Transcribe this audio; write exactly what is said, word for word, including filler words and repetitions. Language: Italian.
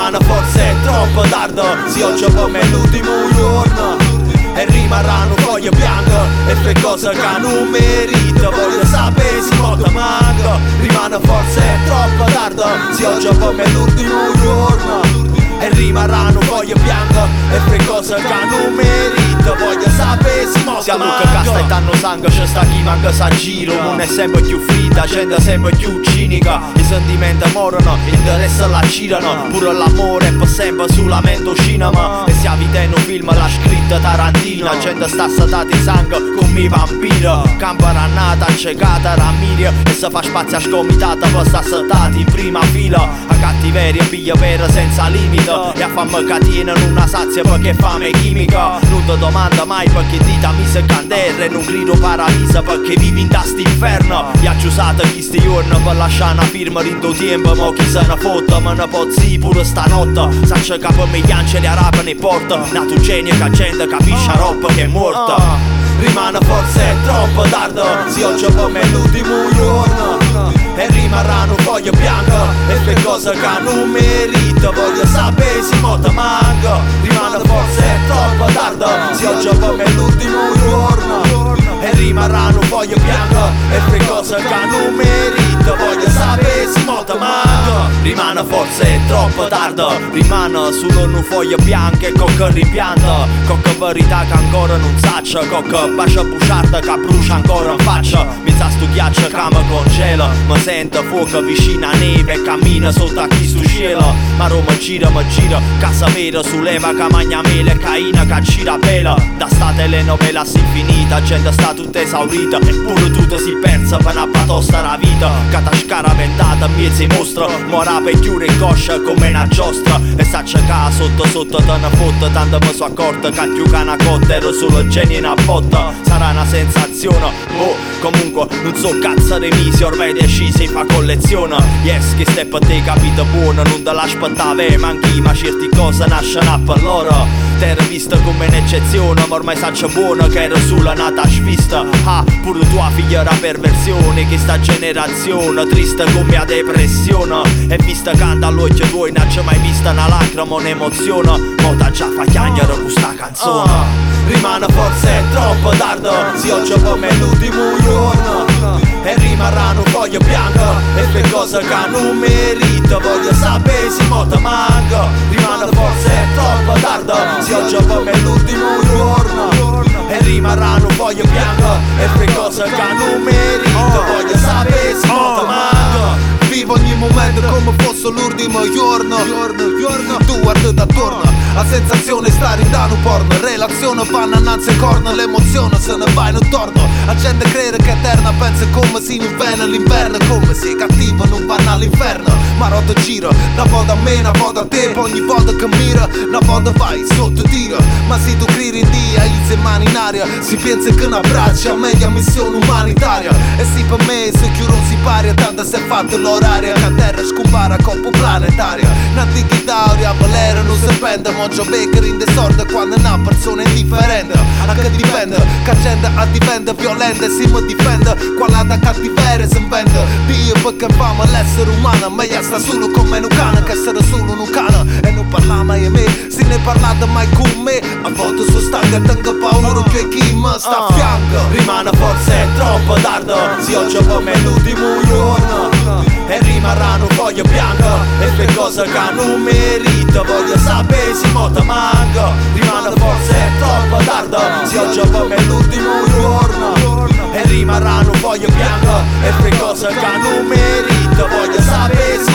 rimane forse troppo tardi. Se oggi per me è l'ultimo giorno e rimarranno foglie bianche e fai cose che non merito. Voglio sapere se molto manca. Rimane forse troppo tardi. Se oggi per me è l'ultimo giorno e rimarranno foglie bianche e fai cose che non merito. Voglio sapere se molto siamo manca. che casta e tanno sangue, c'è sta chi manca sa giro. Non è sempre più fritta, gente sempre più cinica. I sentimenti morono, l'interesse la girano. Pure l'amore è per sempre solamente cinema. E se avete in un film l'ha scritta Tarantina. Gente sta assatata di sangue come i vampiri. Campanannata, accecata, rammiria. E se fa spazio a scomitata per sta assatati in prima fila. A cattiveria piglia vera senza limite. E a fame catena non una sazia perché fame chimica. Non ti domanda mai perché dita mi se candere. Non grido paralisa perché vivi in sta inferno. Gli ha chiusato chi sti giorni per lasciare una firma in tuo tempo. Ma chi se ne fotta, me ne pozzi pure stanotte. Saccia che per me gli angeli arapano e porta. Nato genio che gente capisce a roba che è morta. Rimane forse troppo tardi. Se oggi per me è l'ultimo giorno e rimarranno foglie bianche e fai cose che non merito. Voglio sapere se molto manca. Rimane forse troppo tardi. Se oggi per me è l'ultimo giorno e rimarranno foglie bianche e fai cose che non merito. Voglio sapere se molto manca. Rimane forse troppo tardi. Rimane solo un foglio bianche con che rimpianta. Con che verità che ancora non saccia. Con che bacia busciarda che brucia ancora in faccia. Mi sa sto ghiaccio che mi congela. Mi sento fuoco vicino a neve e cammina sotto a chi sto cielo. Ma Roma gira, mi gira, casa vera sull'eva che magna mele e caina che gira bella. Da sta telenovela si finita, gente sta tutta esaurita. Eppure tutta si persa per una batosta la vita. Che t'ha scaraventata, mi si mostra. Mora per chiudere in coscia come una giostra. E saccia che sotto sotto te ne fotta. Tanto mi so accorta che più che una cotta ero solo genio in una botta. Sarà una sensazione, oh, comunque non so cazzo di misi. Ormai decisi fa collezione. Yes, che stai per te capito buono. Non te l'aspettavi manchi, ma certe cose nascono per loro. T'era vista come un'eccezione, ma ormai saccio buono che era sulla nata svista. Ah, pure tua figlia era perversione. Che sta generazione triste come a depressione. E vista canta all'occhio tuoi, non c'è mai vista una lacrima, un'emozione. Mo t'ha già fa chiagnere con sta canzone. uh, Rimane forse troppo tardi. Se oggi per me è l'ultimo giorno e rimarranno foglie bianche e fai cose che non merito. Voglio sapere se molto manca. Rimane forse troppo tardi. Se oggi per me è l'ultimo giorno e rimarranno foglie bianche e fai cose che non merito. Voglio sapere se molto manca. Vivo ogni momento come fosse l'ultimo giorno. Tu guardi da attorno, la sensazione è stare in dano porno. Relazione vanno innanzi ai corno, l'emozione se ne va in torno. La gente crede che è eterna, pensa come si inverno. L'inverno come se è cattivo non vanno all'inferno. Ma rotto giro, una volta a me, una volta a te. Ogni volta che mira, una volta vai sotto tiro. Ma se tu credi in Dio, i mani in aria. Si pensa che un abbraccio è meglio missione umanitaria. E sì per me se chiudo si pari, tanto si è fatto l'orario. Che a terra scompara coppa planetaria. Un'antichità a valere non si prende. Mangio becca in desordine quando è una persona indifferente. A che dipende, che gente a diventa violenta e si mi difende. Quella da cattiveria si inventa. Dio perché fama l'essere umano. Meglio sta solo come un cane che essere solo un cane. E non parla mai a me, se ne parlate mai con me. A volte sono stanco e tengo paura che chi mi sta a fianco. Rimane forse troppo tardi. Se oggi per me è l'ultimo giorno e rimarranno foglie bianche e fai cose che non merito. Voglio sapere se molto manca. Rimane forse troppo tardi. Se oggi per me è l'ultimo giorno e rimarranno foglie bianche e fai cose che non merito. Voglio sapere se